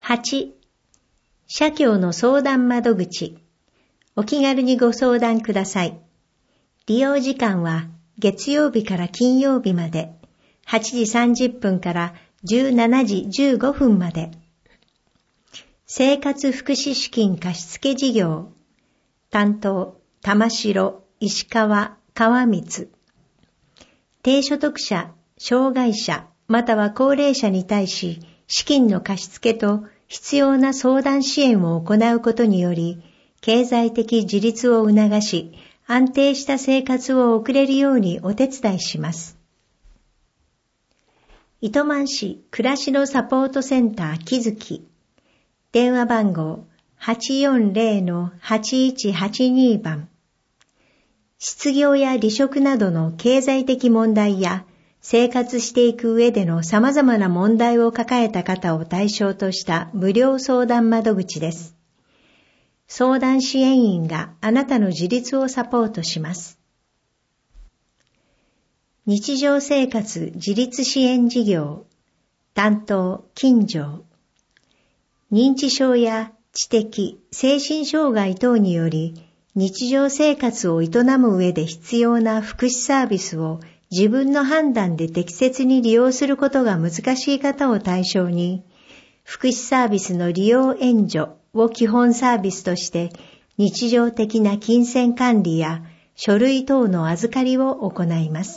8、社協の相談窓口。お気軽にご相談ください。利用時間は月曜日から金曜日まで、8時30分から17時15分まで。生活福祉資金貸付事業。担当、玉城、石川、川光。低所得者、障害者、または高齢者に対し、資金の貸付と必要な相談支援を行うことにより、経済的自立を促し、安定した生活を送れるようにお手伝いします。糸満市暮らしのサポートセンター木月。電話番号 840-8182 番。失業や離職などの経済的問題や生活していく上での様々な問題を抱えた方を対象とした無料相談窓口です。相談支援員があなたの自立をサポートします。日常生活自立支援事業。担当、金城。認知症や知的、精神障害等により日常生活を営む上で必要な福祉サービスを自分の判断で適切に利用することが難しい方を対象に、福祉サービスの利用援助を基本サービスとして日常的な金銭管理や書類等の預かりを行います。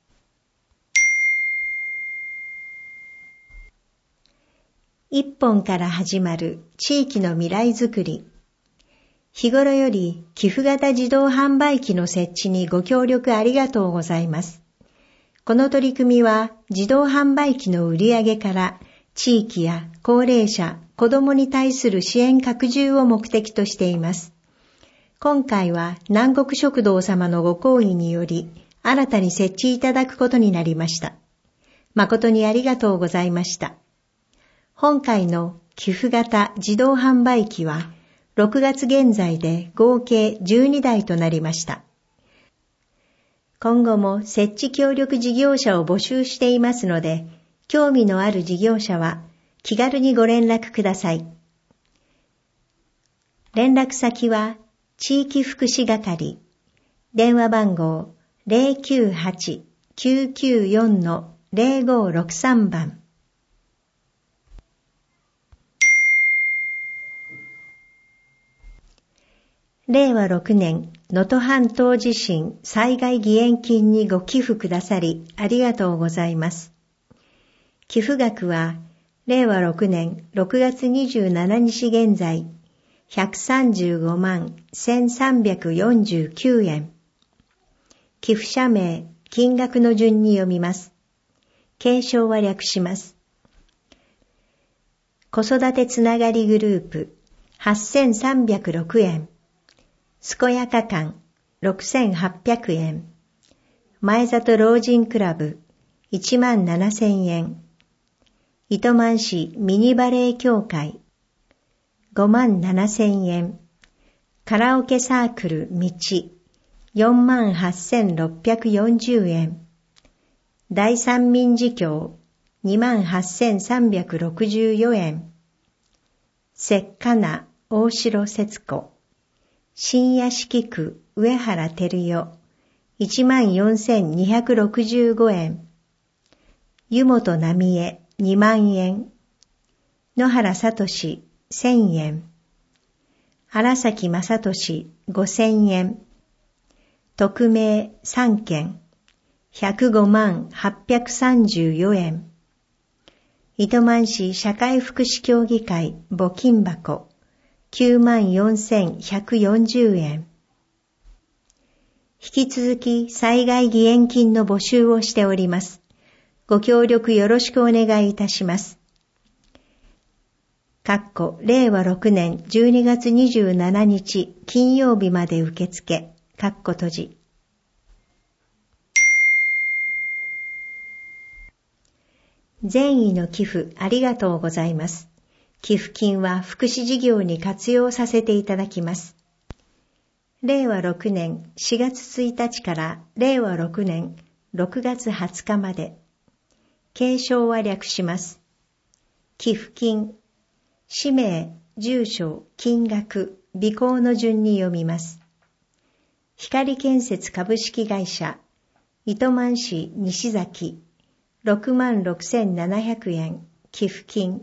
一本から始まる地域の未来づくり。日頃より寄付型自動販売機の設置にご協力ありがとうございます。この取り組みは自動販売機の売上から地域や高齢者、子どもに対する支援拡充を目的としています。今回は南国食堂様のご厚意により新たに設置いただくことになりました。誠にありがとうございました。本回の寄付型自動販売機は6月現在で合計12台となりました。今後も設置協力事業者を募集していますので、興味のある事業者は気軽にご連絡ください。連絡先は地域福祉係、電話番号 098-994-0563 番。令和6年能登半島地震災害義援金にご寄付くださりありがとうございます。寄付額は令和6年6月27日現在135万1349円。寄付者名、金額の順に読みます。継承は略します。子育てつながりグループ8306円。健やか館6800円。前里老人クラブ17000円。糸満市ミニバレー協会57000円。カラオケサークル道48640円。第三民事協28364円。せっかな大城節子新屋敷区上原照代14,265円。湯本奈美恵2万円。野原聡1000円。荒崎正俊5000円。匿名3件105万834円。糸満市社会福祉協議会募金箱94,140円。引き続き災害義援金の募集をしております。ご協力よろしくお願いいたします。令和6年12月27日金曜日まで受付閉じ。善意の寄付ありがとうございます。寄付金は福祉事業に活用させていただきます。令和6年4月1日から令和6年6月20日まで。継承は略します。寄付金、 氏名、住所、金額、尾行の順に読みます。光建設株式会社、糸満市西崎、66,700円、寄付金。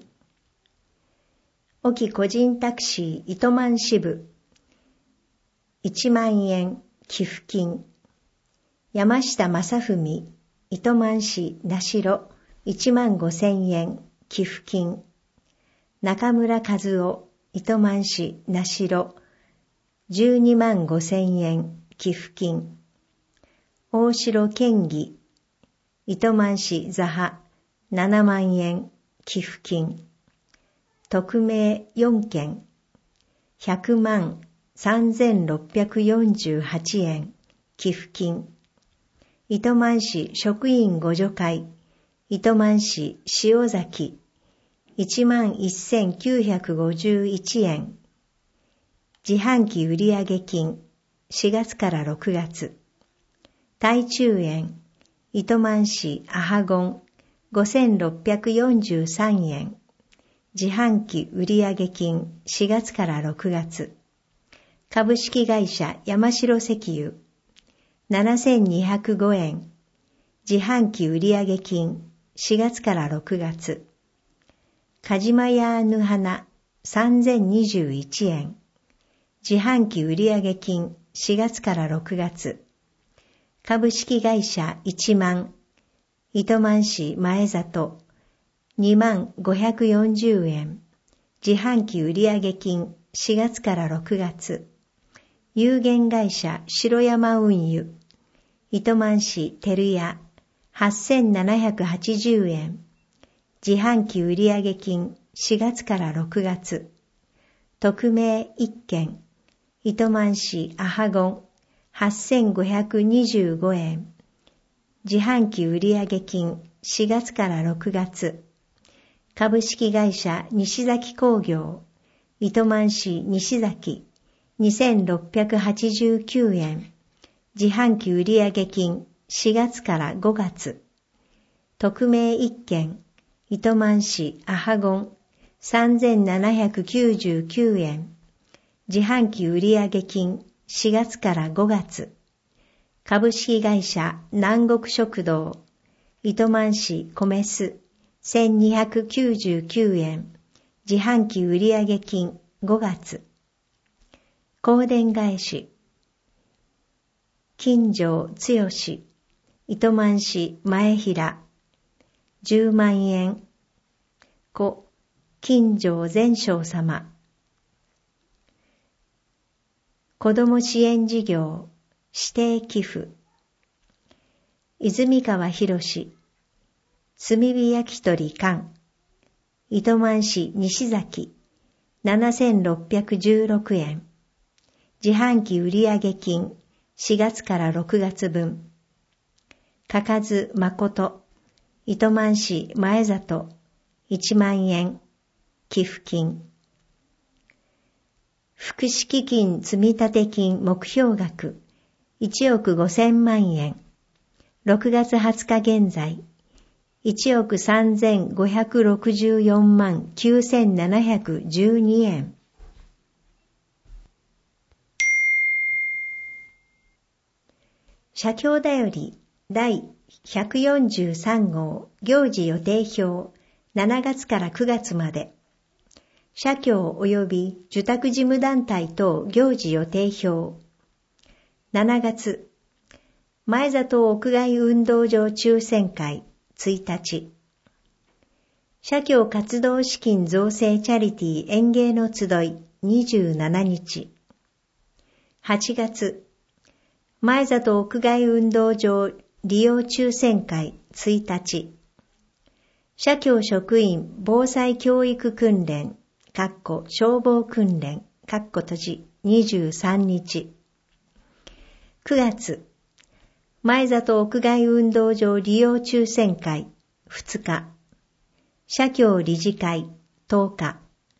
沖個人タクシー糸満支部、1万円、寄付金。山下正文、糸満市名代、15,000円、寄付金。中村和夫、糸満市名代、125,000円、寄付金。大城健義、糸満市座派、7万円、寄付金。匿名4件、103,648円、寄付金。糸満市職員互助会、糸満市塩崎、11,951円。自販機売上金、4月から6月。台中園、糸満市アハゴン、5,643円。自販機売上金、4月から6月。株式会社山城石油、7,205円。自販機売上金、4月から6月。カジマヤーヌ花、3,021円。自販機売上金、4月から6月。株式会社1万、糸満市前里、20,540円。自販機売上金、4月から6月。有限会社白山運輸、糸満市照屋、8,780円。自販機売上金、4月から6月。匿名1件、糸満市アハゴン、8,525円。自販機売上金、4月から6月。株式会社西崎工業、糸満市西崎、2,689円。自販機売上金、4月から5月。匿名1件、糸満市アハゴン、3,799円。自販機売上金、4月から5月。株式会社南国食堂、糸満市米須、1,299円。自販機売上金、5月。香典返し。金城剛、糸満市前平、10万円。故、金城全勝様。子ども支援事業、指定寄付。泉川博士、炭火焼き鳥館、糸満市西崎、7,616円。自販機売上金、4月から6月分。かかず誠、糸満市前里、1万円。寄付金。福祉基金積立金目標額、1億5,000万円。6月20日現在、1億3,564万9,712円。社協だより第143号行事予定表7月から9月まで。社協及び受託事務団体等行事予定表。7月、前里屋外運動場抽選会1日。社協活動資金造成チャリティー園芸の集い27日。8月、前里屋外運動場利用抽選会1日。社協職員防災教育訓練消防訓練閉じ23日。9月、前里屋外運動場利用抽選会2日。社協理事会10日。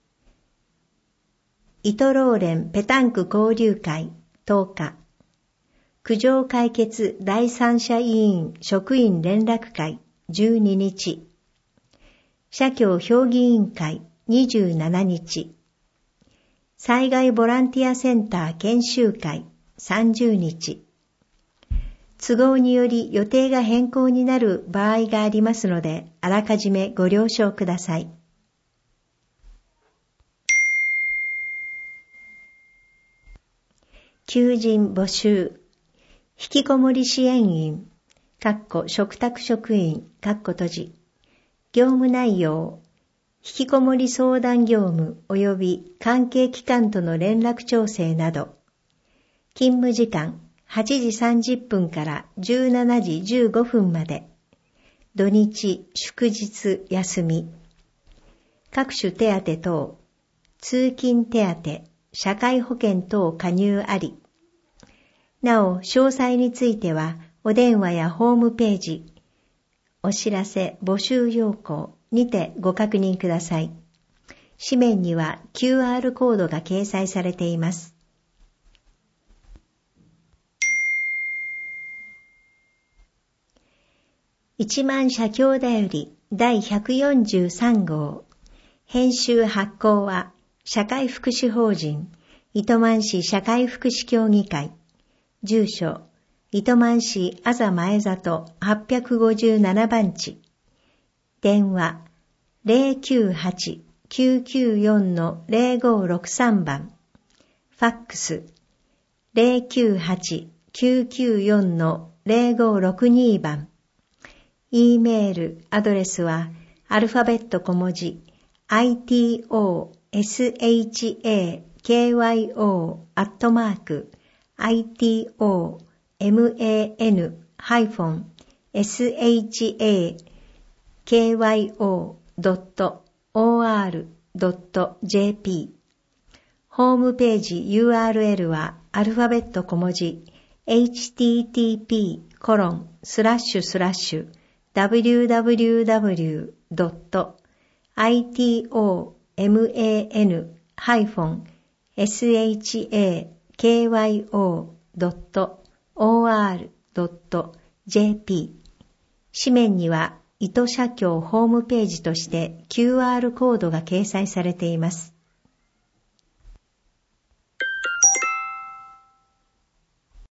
糸ローレンペタンク交流会10日。苦情解決第三者委員職員連絡会12日。社協評議委員会 27日、災害ボランティアセンター研修会30日、都合により予定が変更になる場合がありますので、あらかじめご了承ください。求人募集、引きこもり支援員、嘱託職員、閉じ、業務内容、引きこもり相談業務及び関係機関との連絡調整など、勤務時間8時30分から17時15分まで、土日、祝日、休み、各種手当等、通勤手当、社会保険等加入あり。なお、詳細については、お電話やホームページ、お知らせ募集要項にてご確認ください。紙面には QR コードが掲載されています。一万社協だより第143号。編集発行は社会福祉法人糸満市社会福祉協議会。住所糸満市あざ前里857番地。電話 098-994-0563 番。ファックス 098-994-0562 番。E メールアドレスはアルファベット小文字 itoman-shakyo.or.jp ホームページ URL はアルファベット小文字 http://www.itoman-shakyo.or.jp 紙面には糸社協ホームページとして QR コードが掲載されています。